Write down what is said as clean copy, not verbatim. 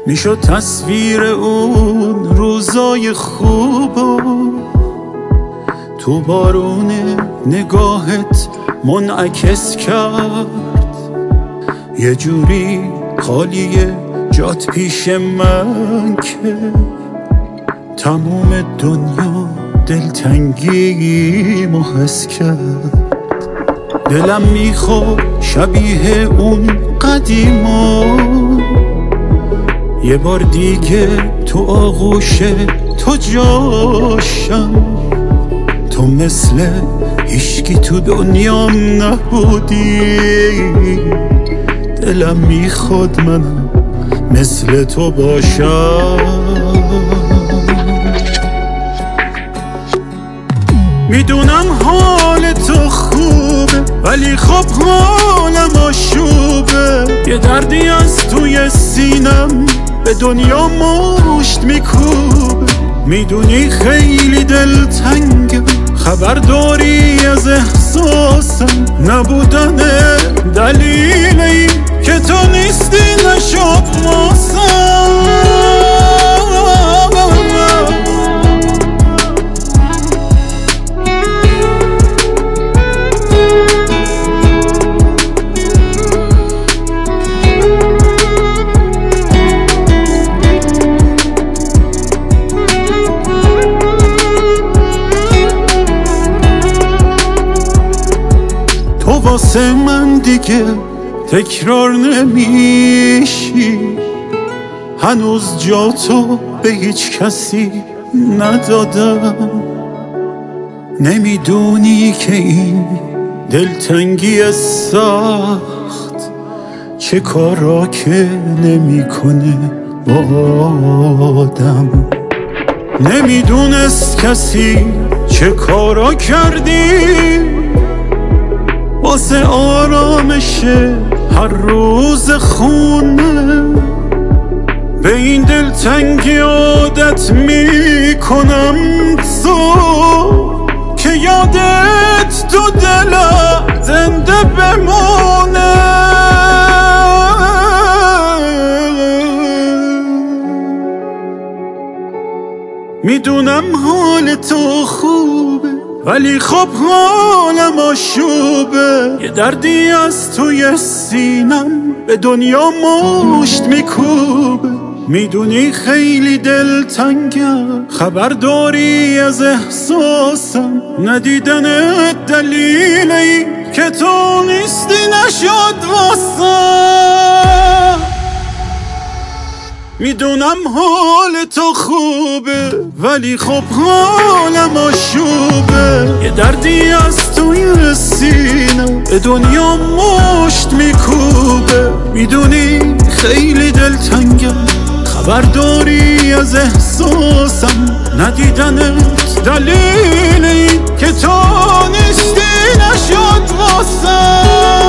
میشد تصویر اون روزای خوبو تو بارون نگاهت منعکس کرد. یه جوری خالیه جات پیش من که تموم دنیا دلتنگی حس کرد. دلم میخواد شبیه اون قدیما یه بار دیگه تو آغوش تو جاشم. تو مثل هیچکی تو دنیام نبودی، دلم میخواد منم مثل تو باشم. میدونم حال تو خوبه ولی خب حالم آشوبه. یه دردی از توی سینم به دنیا مشت میکوبه. میدونی خیلی دلتنگم، خبر داری از احساسم. نبودن دلیل این که تو نیستی نشد واسم. تو واسه من دیگه تکرار نمیشی. هنوز جا تو به هیچ کسی ندادم. نمیدونی که این دلتنگی سخت چه کارا که نمیکنه با آدم. نمیدونست کسی چه کارا کردی واسه آرامش هر روز خونه. به این دلتنگی عادت میکنم تو که یادت تو دلم زنده بمونه. میدونم حال تو خوبه ولی خب حالم آشوبه. یه دردی از توی سینم به دنیا مشت میکوبه. میدونی خیلی دلتنگم، خبر داری از احساسم. ندیدن دلیل این که تو نیستی نشد واسم. میدونم حال تو خوبه ولی خب حالم آشوبه. یه دردی از توی سینم به دنیا مشت میکوبه. میدونی خیلی دلتنگم، خبر داری از احساسم. ندیدنت دلیل این که تو نیستی نشد واسم.